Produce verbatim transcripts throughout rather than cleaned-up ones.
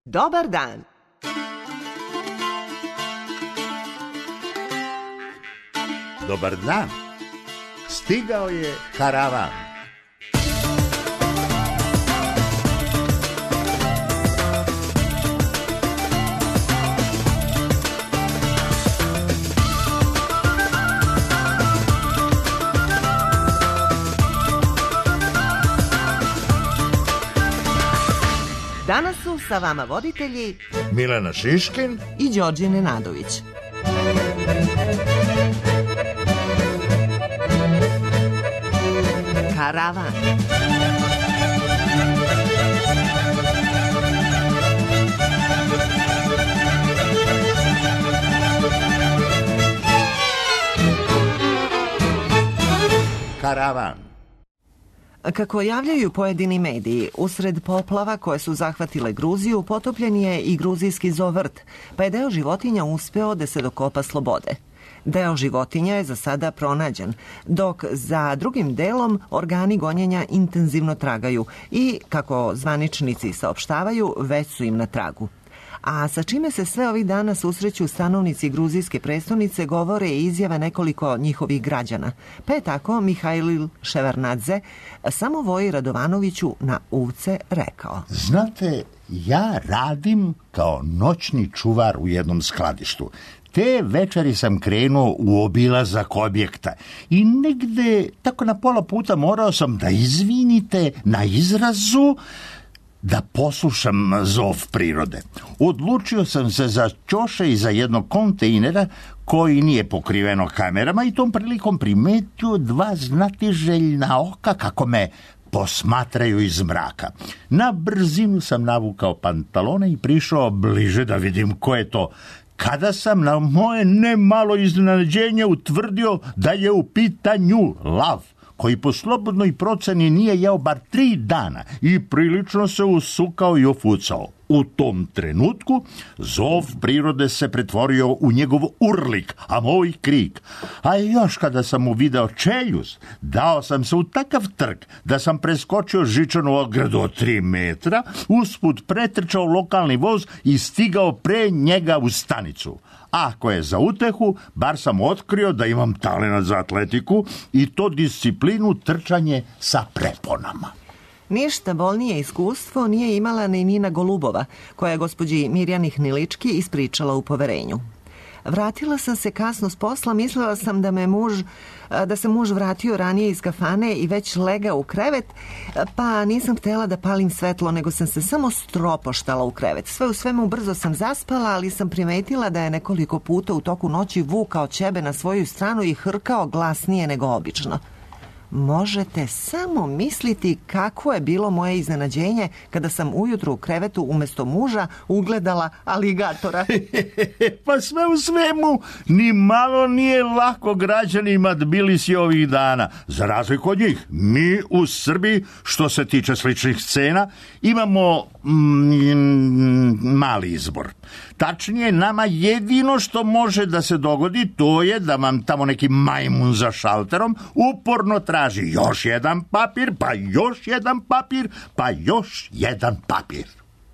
Dobar dan. Dobar dan. Stigao je karavan. Danas su sa vama voditelji Milena Šiškin i Đorđe Nenadović. Karavan. Karavan. Kako javljaju pojedini mediji, usred poplava koje su zahvatile Gruziju, potopljen je i gruzijski zoovrt, pa je deo životinja uspeo da se dokopa slobode. Deo životinja je za sada pronađen, dok za drugim delom organi gonjenja intenzivno tragaju i, kako zvaničnici saopštavaju, već su im na tragu. A sa čime se sve ovih dana susreću stanovnici gruzijske prestonice govore i izjave nekoliko njihovih građana. Pa je tako Mihajlil Ševardnadze samo Voji Radovanoviću na uvce rekao: Znate, ja radim kao noćni čuvar u jednom skladištu. Te večeri sam krenuo u obilazak objekta i negde tako na pola puta morao sam da izvinite na izrazu da poslušam zov prirode. Odlučio sam se za ćoše iza jednog kontejnera koji nije pokriveno kamerama i tom prilikom primetio dva znatiželjna oka kako me posmatraju iz mraka. Na brzinu sam navukao pantalone i prišao bliže da vidim ko je to, kada sam na moje nemalo iznenađenje utvrdio da je u pitanju lav, koji po slobodnoj proceni nije jeo bar tri dana i prilično se usukao i ofucao. U tom trenutku zov prirode se pretvorio u njegov urlik, a moj krik. A još kada sam mu video čeljust, dao sam se u takav trk da sam preskočio žičanu ogradu od tri metra, usput pretrčao lokalni voz i stigao pre njega u stanicu. Ako je za utehu, bar sam otkrio da imam talenat za atletiku i to disciplinu trčanje sa preponama. Ništa bolnije iskustvo nije imala ni Nina Golubova, koja je gospođi Mirjani Hnilički ispričala u poverenju. Vratila sam se kasno s posla, mislila sam da me muž, da se muž vratio ranije iz kafane i već legao u krevet, pa nisam htjela da palim svetlo, nego sam se samo stropoštala u krevet. Sve u svemu brzo sam zaspala, ali sam primetila da je nekoliko puta u toku noći vukao ćebe na svoju stranu i hrkao glasnije nego obično. Možete samo misliti kako je bilo moje iznenađenje kada sam ujutru u krevetu umjesto muža ugledala aligatora. Pa sve u svemu, ni malo nije lako građanima Tbilisija ovih dana. Za razliku od njih, mi u Srbiji, što se tiče sličnih scena, imamo mm, mali izbor. Tačnije, nama jedino što može da se dogodi, to je da vam tamo neki majmun za šalterom uporno traži još jedan papir, pa još jedan papir, pa još jedan papir.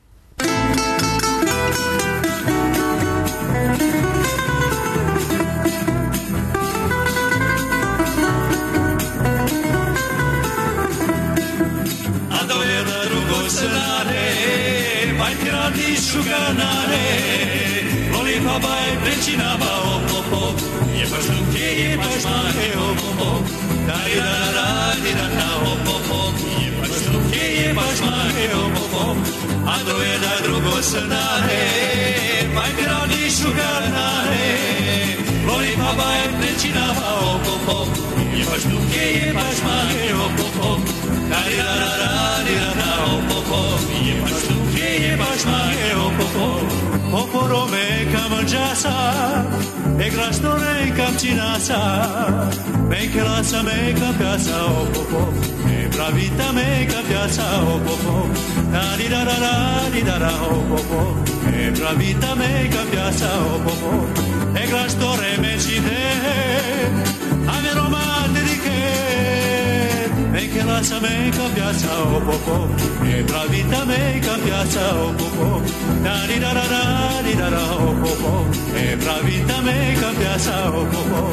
A dolje na drugo scenare, bajke radi šuganare, voli pa baj prečinava opopo, je baš duke, je baš mahe opopo, dari da da da di da da opopo, je baš duke, je baš mahe opopo, a dolje na drugo scenare, bajke radi šuganare, voli pa baj prečinava opopo, je baš duke, je baš mahe opopo, dari da da da di da da opopo, je baš duke, je baš mahe opopo. Poporo me kamanjasa, e grastore kamcinasa, menkelaca me kapiaca opopo, e bravita me kapiaca opopo, da di da da da di da da opopo, e bravita me kapiaca opopo, e grastore me cite, a me romante di che, me che la sa me cambiata o popo e bravita me cambiata o popo da di da da da di da da o popo e bravita me cambiata o popo.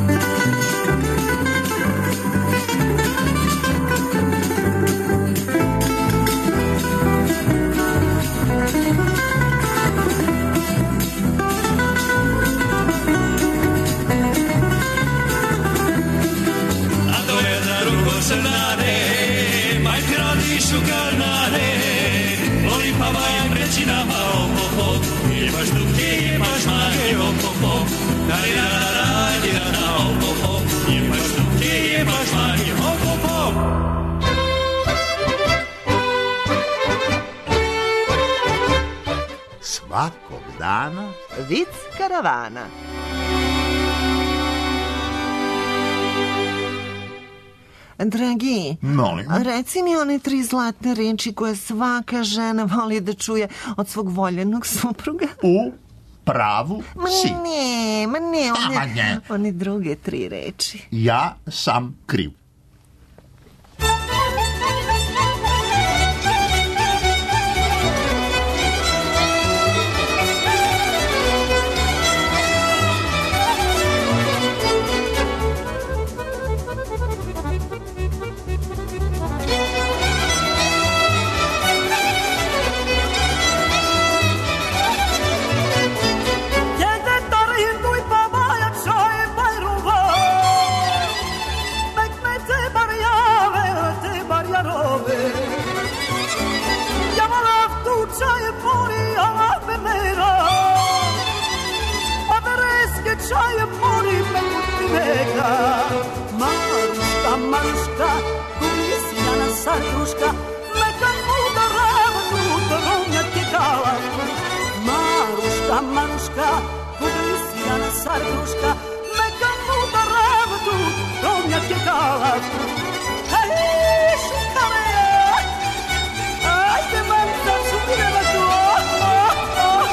Šukarnare, voli pa vajem reći nama o popo, imaš duke, imaš mage o popo, da li da da da di da da o popo, imaš duke, imaš mage o popo. Svakog dana Vic karavana. Dragi, molim. Reci mi one tri zlatne reči koje svaka žena voli da čuje od svog voljenog supruga. U pravu ma si. Ne, ma ne, one, A, ne. one druge tri reči. Ja sam kriv. Maruška, Maruška, gumisijana sarduška, neka muda ravnu dorovnjak je kala. Maruška, Maruška, gumisijana sarduška, neka muda ravnu dorovnjak je kala. Hej, šukare, ajde man da čumireva tu, oh, oh, oh.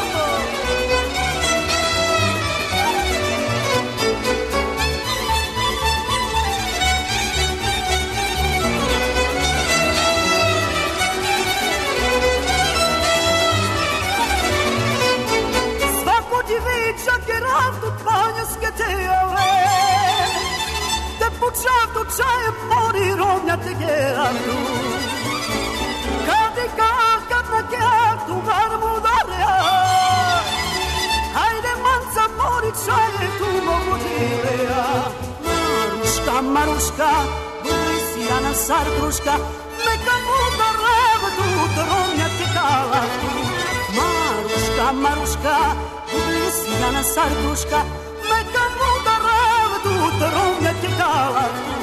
Pučavtu čaje mori rovnja te gerandu Kad i kad na gerandu varmu darea Hajde manca mori čaje tu mogu dileja Maruška, Maruška, budi si jana sarduška Neka muda ravdu rovnja te galandu Maruška, Maruška, budi si jana sarduška Neka muda ravdu rovnja te galandu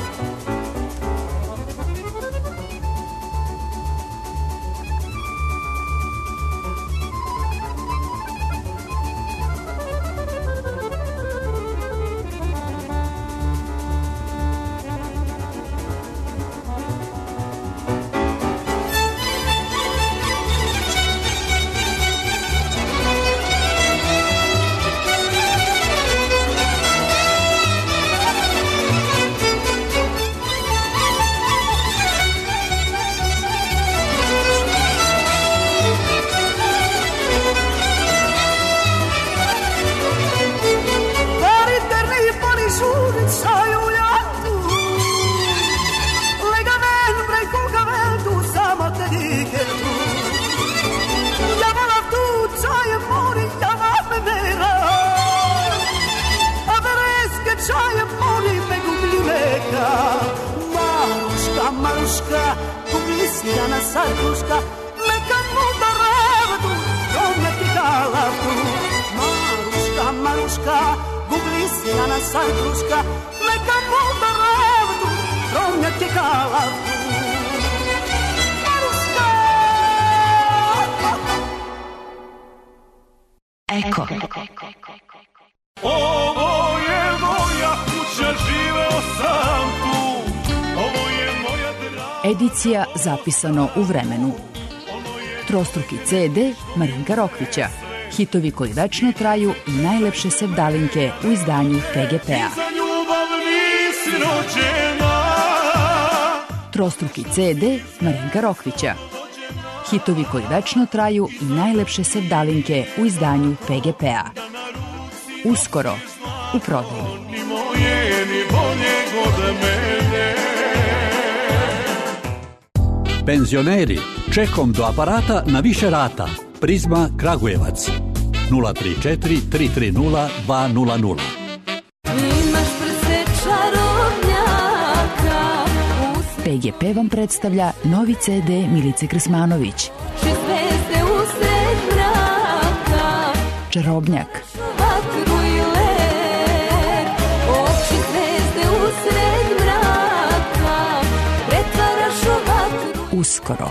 Maruška, publisijana sarduška, neka muda ravdu, rovnja ti galavdu. Maruška, Maruška, publisijana sarduška, neka muda ravdu, rovnja ti galavdu. Maruška! Eko. Ovo je moja kuća, živeo sam tu. Ovo je moja draga. Edicija zapisano u vremenu. Trostruki ce de Marinka Rokvića. Hitovi koji večno traju i najlepše sevdalinke u izdanju te ge pe a. Za ljubav nisi rođena, Trostruki ce de Marinka Rokvića. Hitovi koji večno traju i najlepše sevdalinke u izdanju pe ge pe-a. Uskoro u prodaju. Penzioneri, čekom do aparata na više rata. Prizma Kragujevac. nula tri četiri tri tri nula dva nula nula. pe ge pe vam predstavlja novi ce de Milice Krsmanović. Čarobnjak. Uskoro.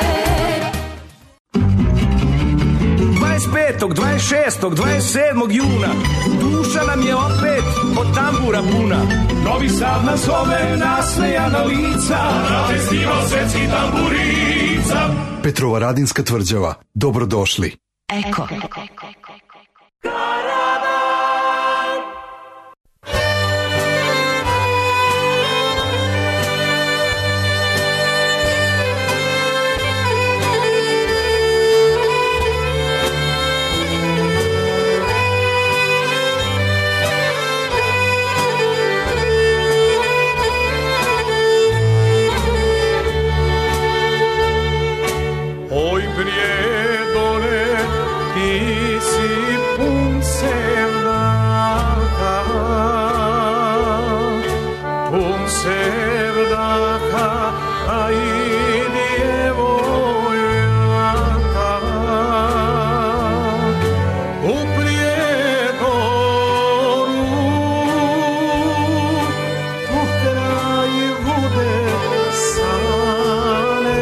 dvadeset petog, dvadeset šestog, dvadeset sedmog juna duša nam je opet od tambura puna. Novi Sad nas zove, nasmejana lica, na festival svetskih tamburica. Petrova Radinska tvrđava. Dobrodošli. Eko. Oj prijedore, ti si pun sevdaha, pun sevdaha, a i djevojaka. U prijedoru, u kraj vode sane,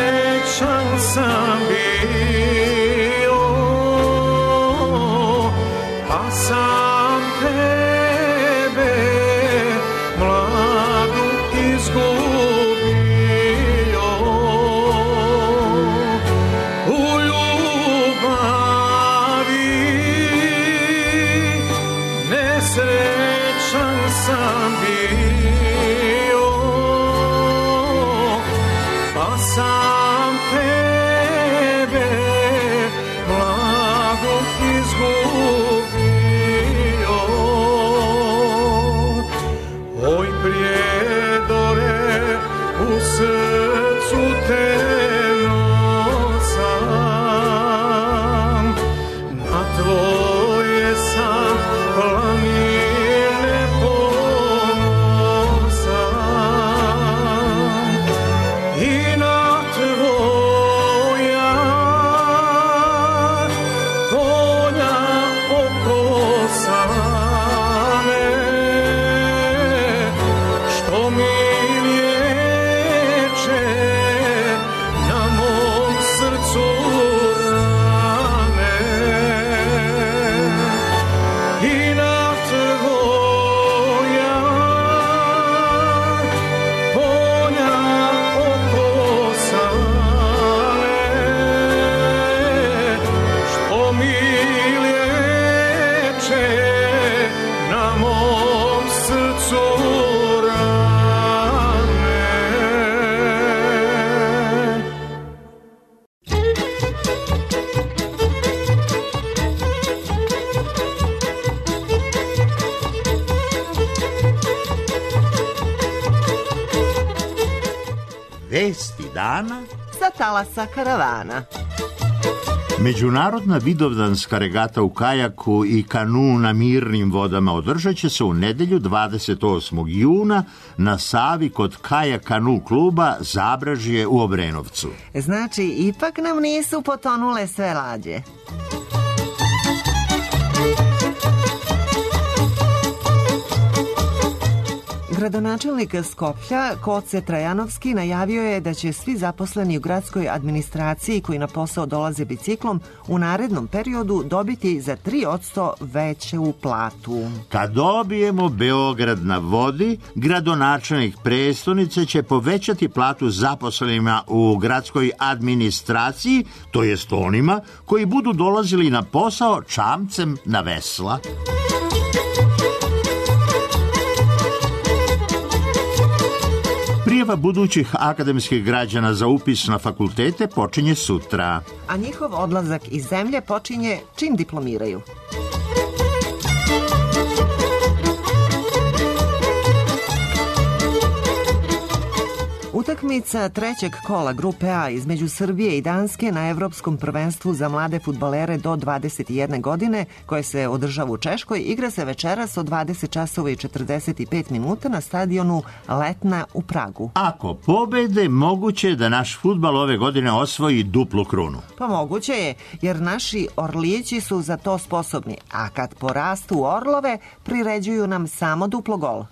Srećan sam bio je dore u srcu te nosam, na tvoje sam planine ponosan i na tvoja konja okosane, što mi liječe na mom srcu rane i na tvoja konja okosane, što mi liječe na mom srcu rane. Vesti dana. Sa talasa karavana. Međunarodna vidovdanska regata u kajaku i kanu na mirnim vodama održat će se u nedelju dvadeset osmog juna na Savi kod kajak kanu kluba Zabražje u Obrenovcu. Znači, ipak nam nisu potonule sve lađe. Gradonačelnik Skoplja, Koce Trajanovski, najavio je da će svi zaposleni u gradskoj administraciji koji na posao dolaze biciklom u narednom periodu dobiti za tri posto veću platu. Kad dobijemo Beograd na vodi, gradonačelnik prestonice će povećati platu zaposlenima u gradskoj administraciji, to jest onima koji budu dolazili na posao čamcem na vesla. Prijava budućih akademskih građana za upis na fakultete počinje sutra. A njihov odlazak iz zemlje počinje čim diplomiraju. Utakmica trećeg kola Grupe A između Srbije i Danske na Evropskom prvenstvu za mlade fudbalere do dvadeset jedne godine, koje se održava u Češkoj, igra se večeras od dvadeset časova i četrdeset pet minuta na stadionu Letna u Pragu. Ako pobede, moguće je da naš fudbal ove godine osvoji duplu krunu. Pa moguće je, jer naši orlići su za to sposobni, a kad porastu u orlove, priređuju nam samo duplo gol.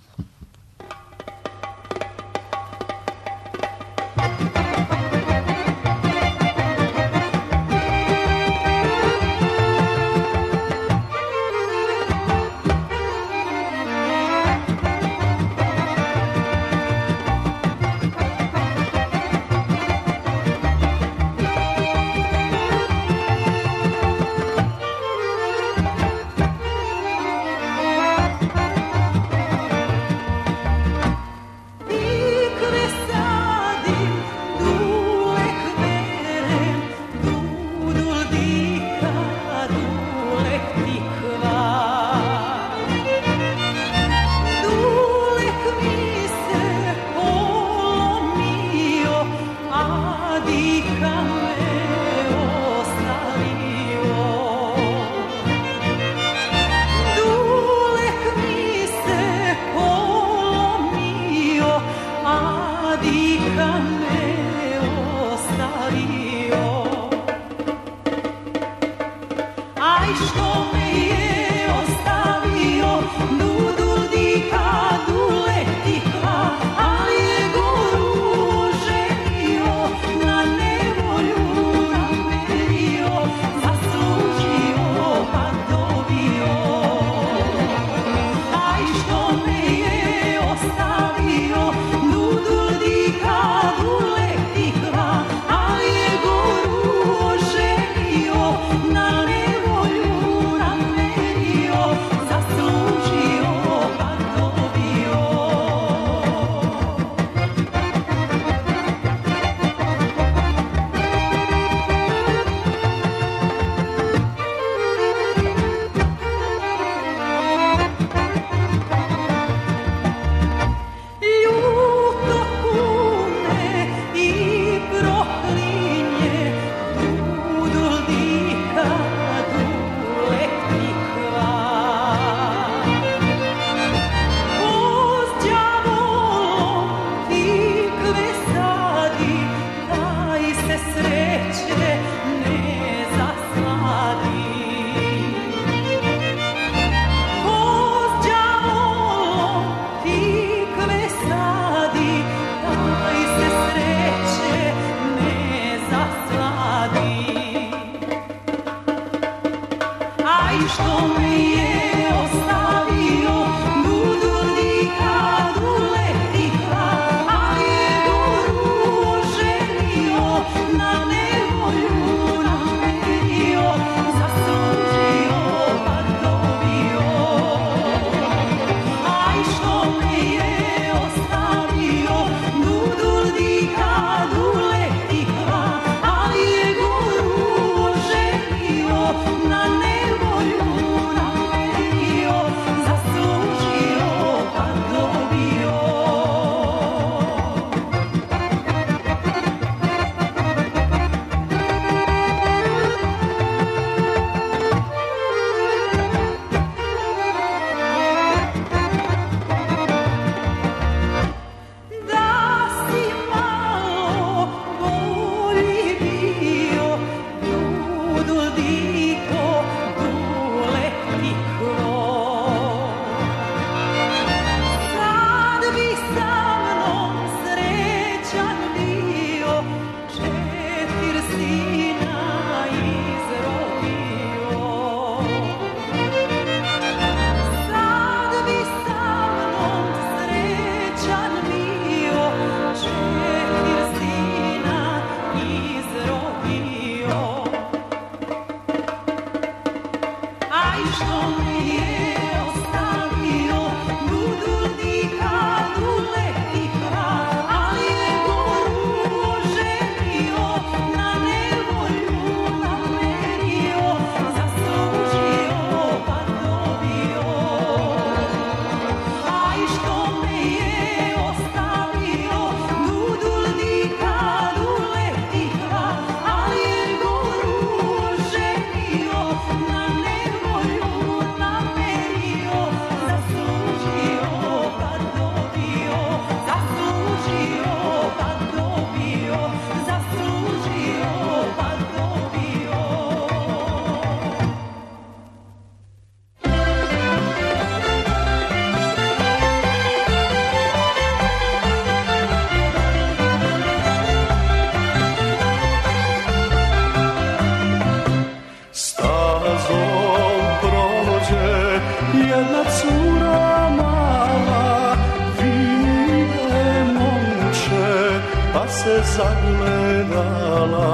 se zagledala.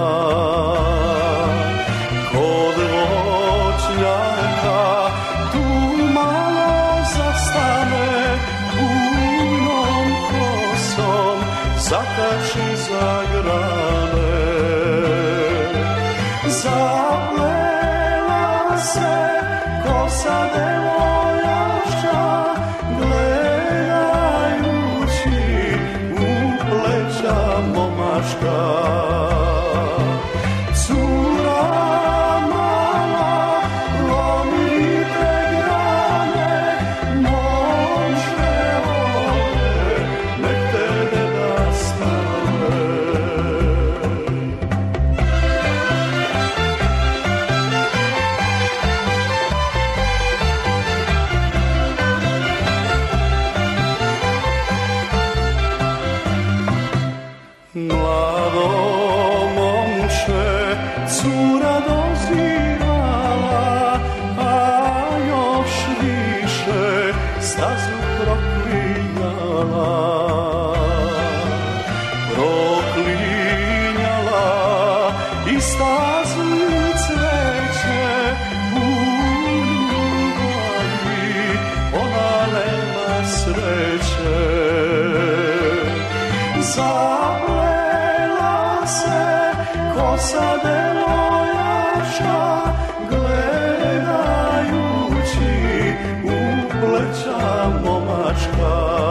Kod voćnjaka tu malo zastane, bujnom kosom zakači za grane. Zaplela se kosa devojaka, gledajući u pleća momaška. Cura mala, lomite grane, momče ode, nek te deda stane. Mlado momče, cura dozirala, a još više stazu proklinjala. Proklinjala i stazu cveće, u ljubavi ona nema sreće. Zaplela se kosa devojaka, gledajući u pleća momačka.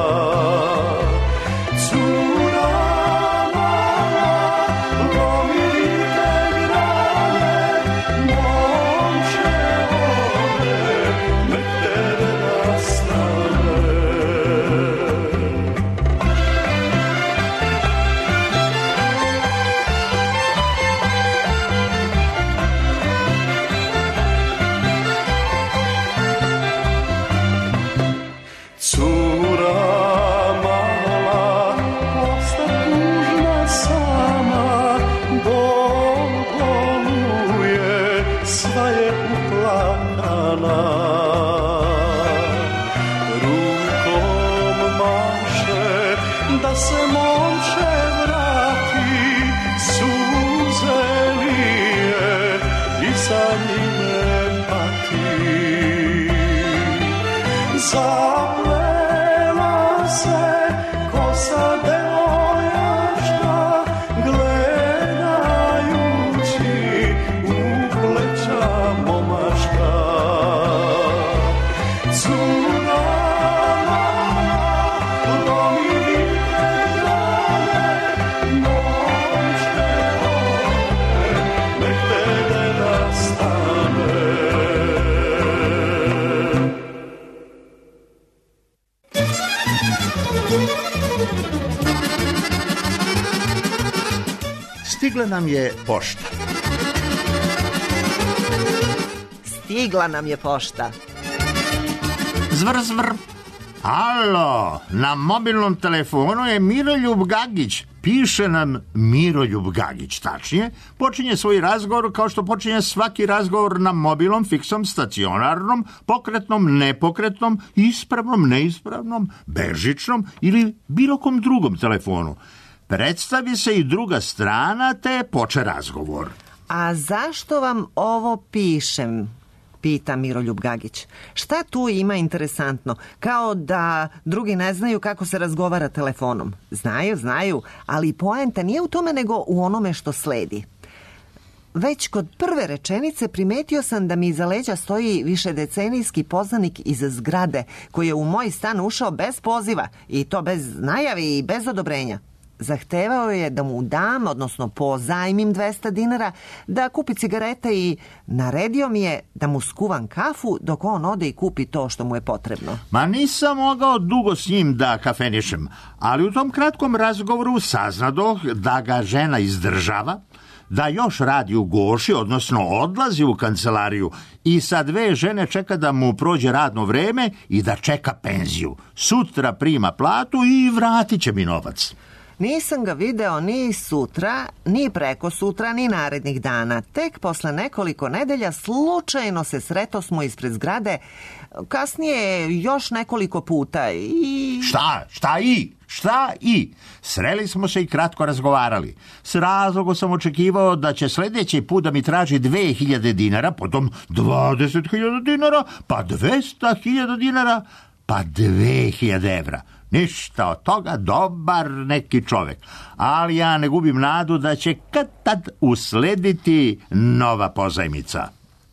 Cura mala, lomite grane, momče ode, nek te deda stane. Cura mala, osta tužna sama, bol boluje, sva je uplakana. Rukom maše da se momče vrati, suze lije i za njime pati. Zaplela se kosa devojaka, gledajući u pleća momaška. Cura mala, lomite grane, momče ode, nek te deda stane. Stigla nam je pošta. Stigla nam je pošta. Zvr, zvr. Alo, na mobilnom telefonu je Miroljub Gagić. Piše nam Miroljub Gagić, tačnije. Počinje svoj razgovor kao što počinje svaki razgovor na mobilnom, fiksnom, stacionarnom, pokretnom, nepokretnom, ispravnom, neispravnom, bežičnom ili bilo kom drugom telefonu. Predstavi se i druga strana, te poče razgovor. A zašto vam ovo pišem? Pita Miroljub Gagić. Šta tu ima interesantno? Kao da drugi ne znaju kako se razgovara telefonom. Znaju, znaju, ali poenta nije u tome nego u onome što sledi. Već kod prve rečenice primetio sam da mi iza leđa stoji višedecenijski poznanik iz zgrade koji je u moj stan ušao bez poziva i to bez najavi i bez odobrenja. Zahtevao je da mu dam, odnosno pozajmim dvesta dinara, da kupi cigarete i naredio mi je da mu skuvam kafu dok on ode i kupi to što mu je potrebno. Ma nisam mogao dugo s njim da kafenišem, ali u tom kratkom razgovoru saznadoh da ga žena izdržava, da još radi u Goši, odnosno odlazi u kancelariju i sa dve žene čeka da mu prođe radno vreme i da čeka penziju. Sutra prima platu i vratit će mi novac. Nisam ga video ni sutra, ni preko sutra, ni narednih dana. Tek posle nekoliko nedelja slučajno se sretosmo ispred zgrade, kasnije još nekoliko puta i... Šta? Šta i? Šta i? Sreli smo se i kratko razgovarali. S razlogom sam očekivao da će sljedeći put da mi traži dve hiljade dinara, potom dvadeset hiljada dinara, pa dvesta hiljada dinara, pa dve hiljade evra. Ništa od toga, dobar neki čovjek. Ali ja ne gubim nadu da će kad tad uslediti nova pozajmica.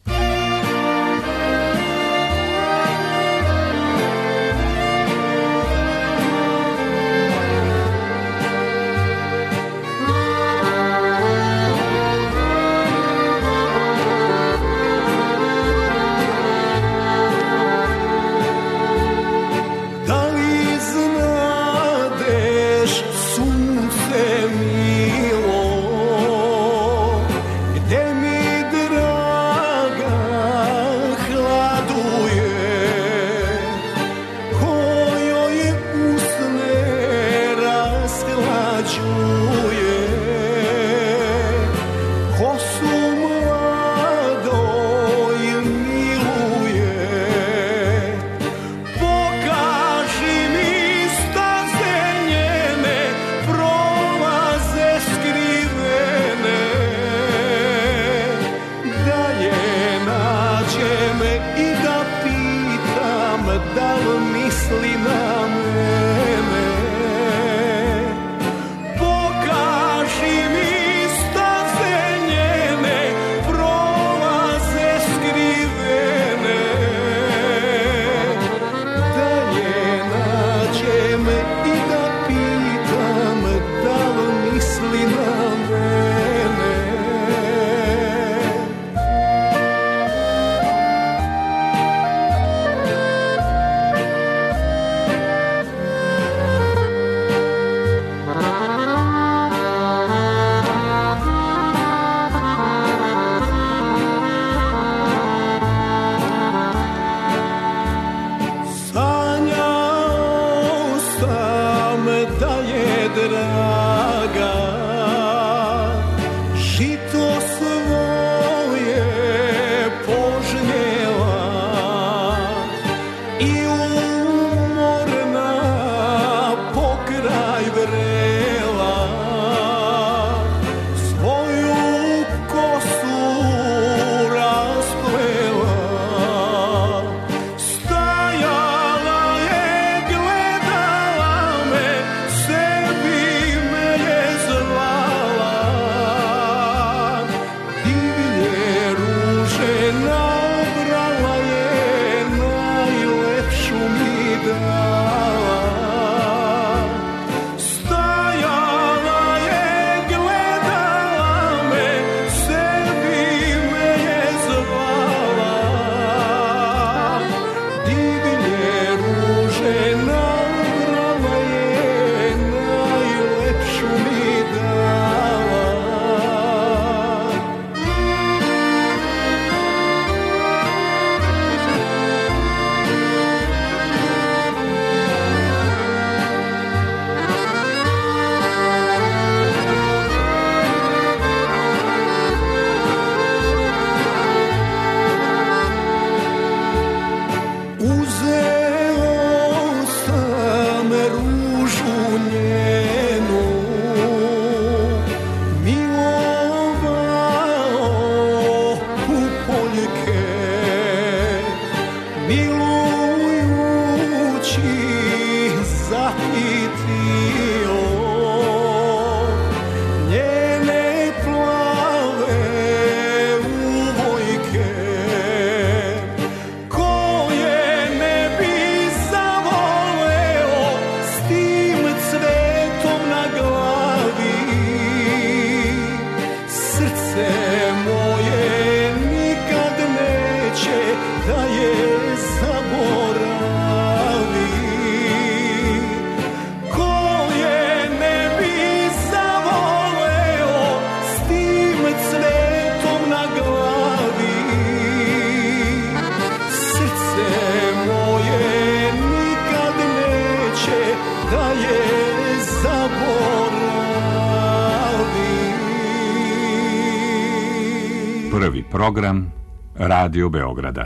Prvi program Radio Beograda.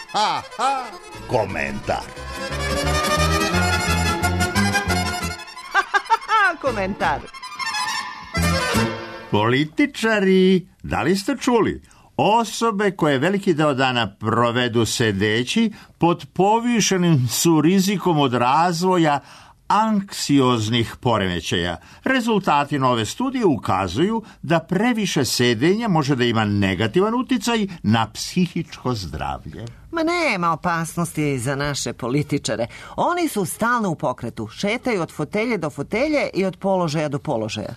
ha, ha. Komentar. Komentar. Političari, da li ste čuli? Osobe koje veliki deo dana provedu sedeći pod povišenim su rizikom od razvoja anksioznih poremećaja. Rezultati nove studije ukazuju da previše sedenja može da ima negativan uticaj na psihičko zdravlje. Ma nema opasnosti za naše političare. Oni su stalno u pokretu. Šetaju od fotelje do fotelje i od položaja do položaja.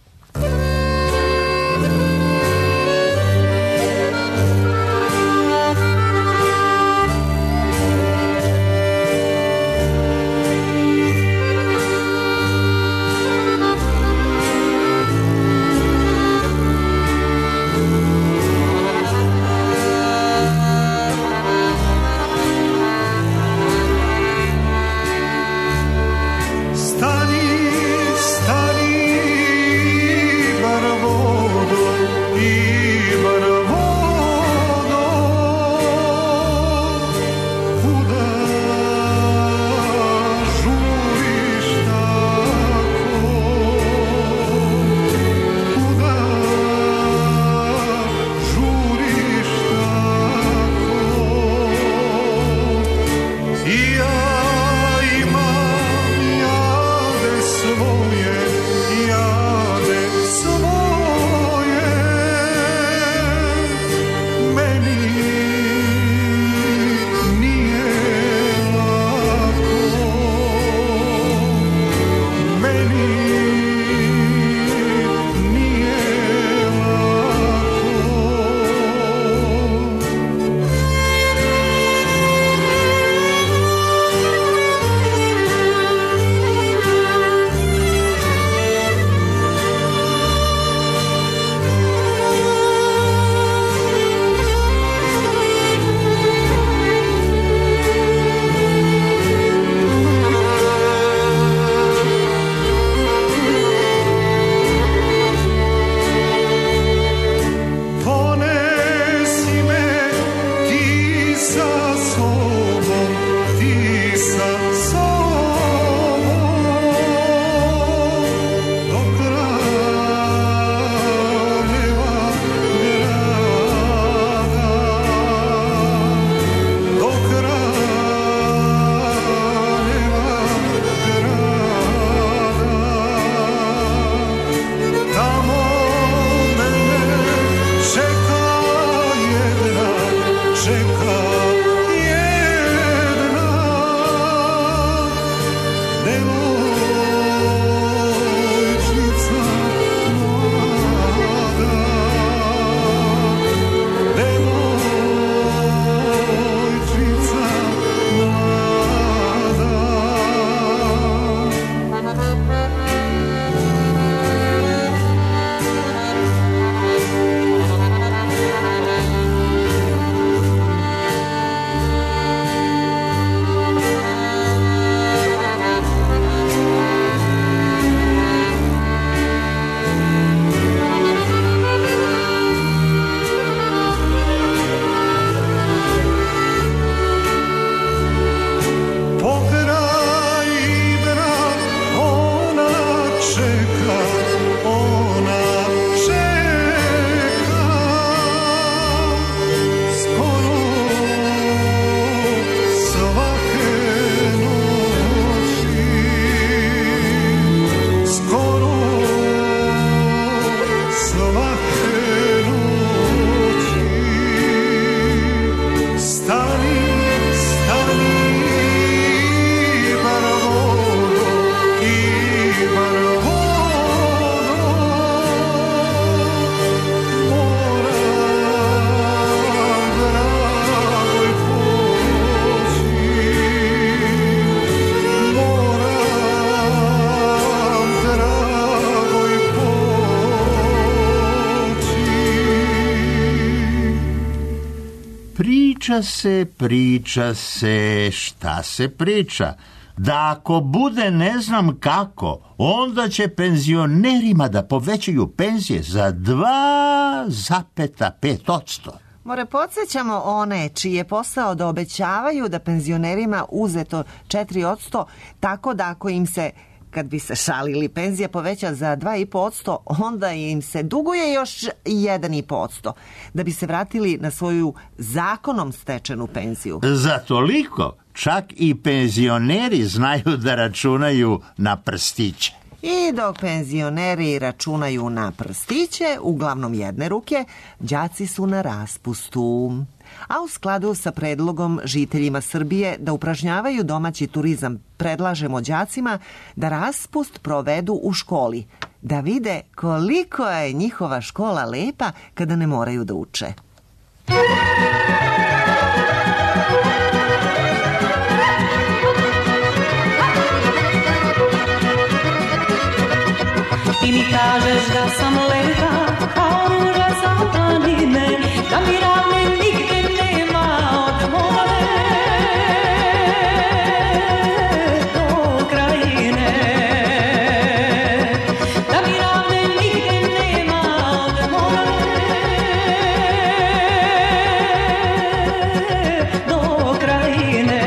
Priča se, priča se, šta se priča? Da ako bude ne znam kako, onda će penzionerima da povećaju penzije za dva zarez pet posto. More, podsjećamo one čiji je posao da obećavaju da penzionerima uzeto četiri posto, tako da ako im se, kad bi se šalili, penzija poveća za dva i po posto, onda im se duguje još jedan i po posto, da bi se vratili na svoju zakonom stečenu penziju. Za toliko čak i penzioneri znaju da računaju na prstiće. I dok penzioneri računaju na prstiće, uglavnom jedne ruke, đaci su na raspustu. A u skladu sa predlogom žiteljima Srbije da upražnjavaju domaći turizam, predlažemo đacima da raspust provedu u školi, da vide koliko je njihova škola lepa kada ne moraju da uče. Ti mi kažeš da sam lepa kao ruža sa planine, da mi ravne nigde nema od more do krajine, da mi ravne nigde nema od more do krajine.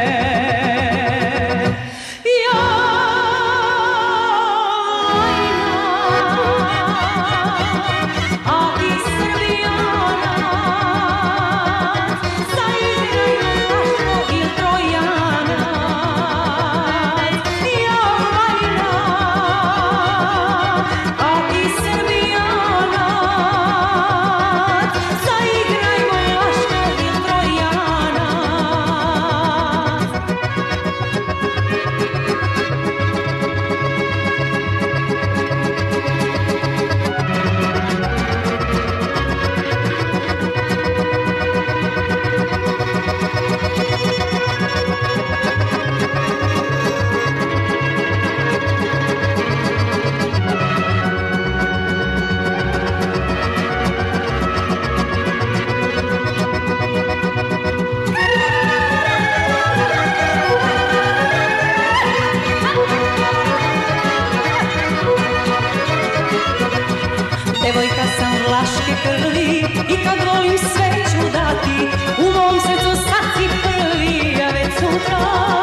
Devojka sam vlaške krvi i kad volim sve ću dati, u mom srcu sad si prvi, a već sutra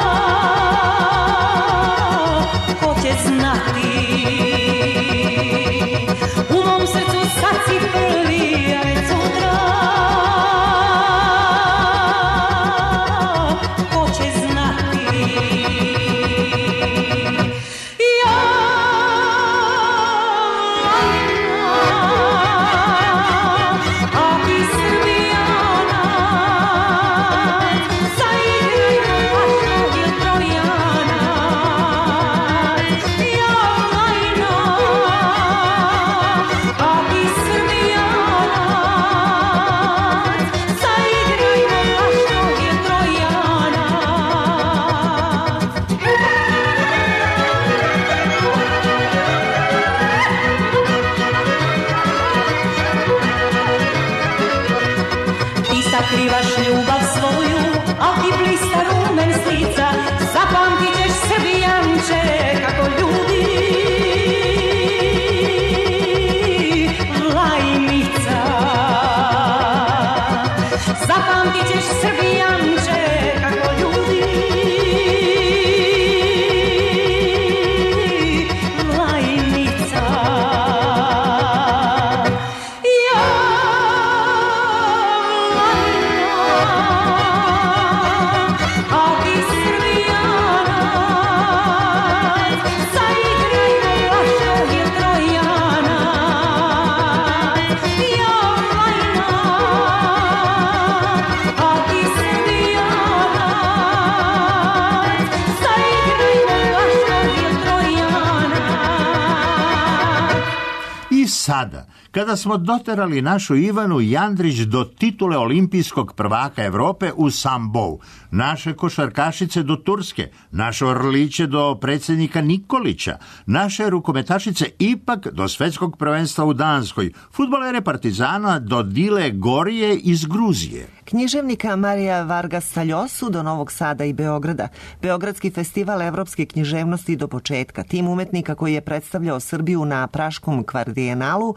ko će znati. U mom srcu sad si prvi, a već sutra ko će znati. Sakrivaš ljubav svoju, a ti blista rumen s lica, zapamtit ćeš Srbijanče kako ljudi lajmica. Zapamtit ćeš Srbijanče kako ljudi lajmica. Sada, kada smo doterali našu Ivanu Jandrić do titule olimpijskog prvaka Evrope u sambou, naše košarkašice do Turske, naše orliće do predsjednika Nikolića, naše rukometašice ipak do svetskog prvenstva u Danskoj, fudbalere Partizana do Dile Gorije iz Gruzije. Književnika Marija Vargasa Ljosu do Novog Sada i Beograda, Beogradski festival evropske književnosti do početka, tim umetnika koji je predstavljao Srbiju na Praškom kvardijenalu do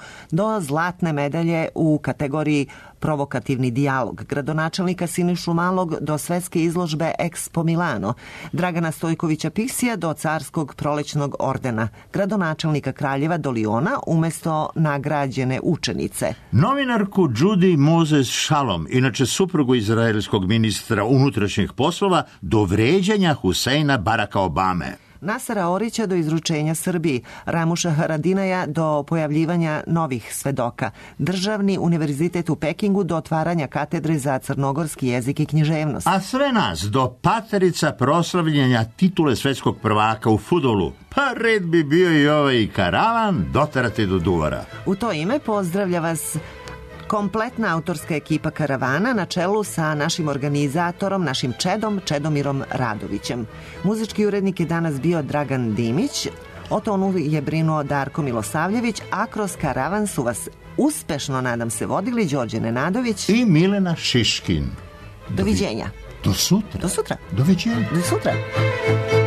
do zlatne medalje u kategoriji provokativni dijalog, gradonačelnika Sinišu Malog do svetske izložbe Expo Milano, Dragana Stojkovića Piksija do carskog prolećnog ordena, gradonačelnika Kraljeva do Liona umesto nagrađene učenice. Novinarku Judy Moses Shalom, inače suprugu izraelskog ministra unutrašnjih poslova, do vređanja Huseina Baraka Obame. Nasera Orića do izručenja Srbiji, Ramuša Haradinaja do pojavljivanja novih svedoka, Državni univerzitet u Pekingu do otvaranja katedre za crnogorski jezik i književnost. A sve nas do paterica proslavljenja titule svetskog prvaka u fudbalu. Pa red bi bio i ovaj karavan dotarati do duvara. U to ime pozdravlja vas kompletna autorska ekipa Karavana na čelu sa našim organizatorom, našim Čedom, Čedomirom Radovićem. Muzički urednik je danas bio Dragan Dimić, o tonu je brinuo Darko Milosavljević, a kroz Karavan su vas uspešno, nadam se, vodili Đorđe Nenadović i Milena Šiškin. Doviđenja. Do sutra. Do sutra. Doviđenja. Do sutra.